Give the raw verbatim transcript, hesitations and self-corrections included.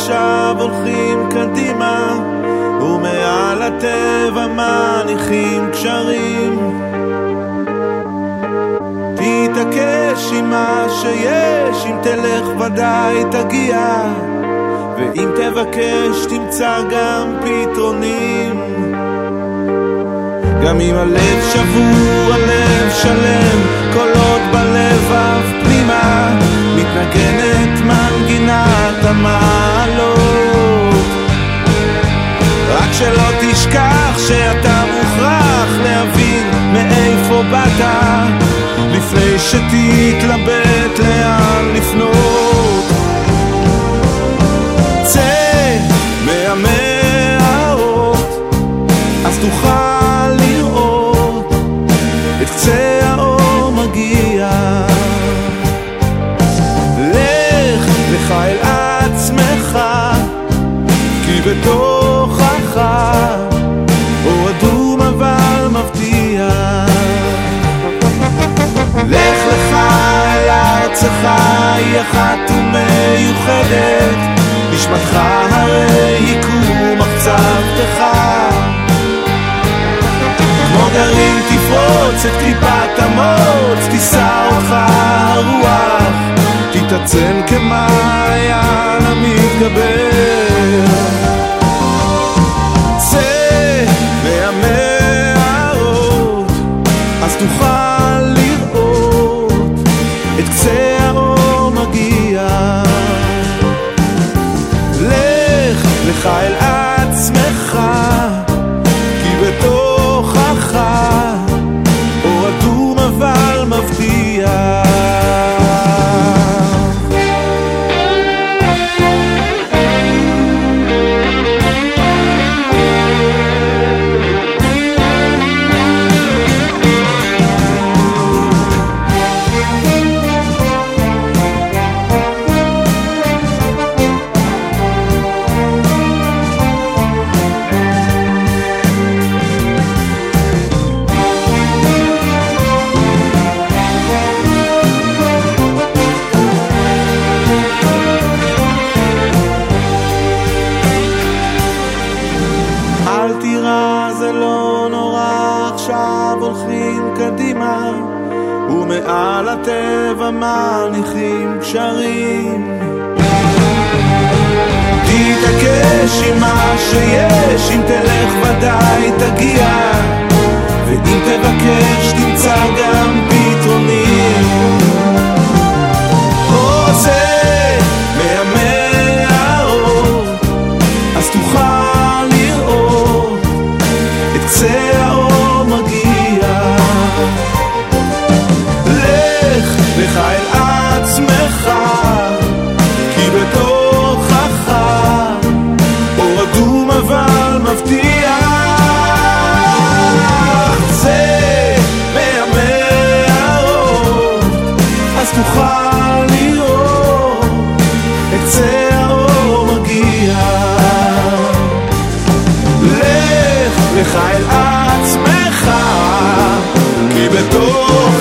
עכשיו הולכים קדימה, ומעל הטבע מניחים קשרים. תתעקש עם מה שיש, אם תלך ודאי תגיע, ואם תבקש תמצא גם פתרונים. גם אם הלב שבור, הלב שלם, כל עוד בלבב פנימה מתנגנת מנגינת המעלות. רק שלא תשכח שאתה מוכרח להבין מאיפה באת, לפני שתתלבט לאן לפנות. צא מהמערות, אז תוכל לראות את קצה האור מגיע. לך לך אל עצמך, כי בתוכך אור אדום אבל מבטיח. לך לך אל ארצך, היא אחת ומיוחדת, נשמתך הרי היא כמו מחצבתך. כמו גרעין תפרוץ את קליפת המוץ, תישא אותך הרוח, תתעצם כמעיין המתגבר. צא מהמערות, אז תוכל לראות את קצה האור מגיע. לך לך אל עצמך, כי בתוכך אור אדום אבל מבטיח. אל תירא, זה לא נורא, עכשיו הולכים קדימה, ומעל הטבע מניחים קשרים. תתעקש עם מה שיש, אם תלך ודאי תגיע, ואם תבקש תמצא גם פתרונים. רוצה מהמערות, אז תוכל לראות את קצה האור מגיע. לך לך אל עצמך, כי בתוכך אור אדום אבל מבטיח. צא מהמערות, אז תוכל לראות את קצה האור מגיע. לך לך אל עצמך, כי בתוך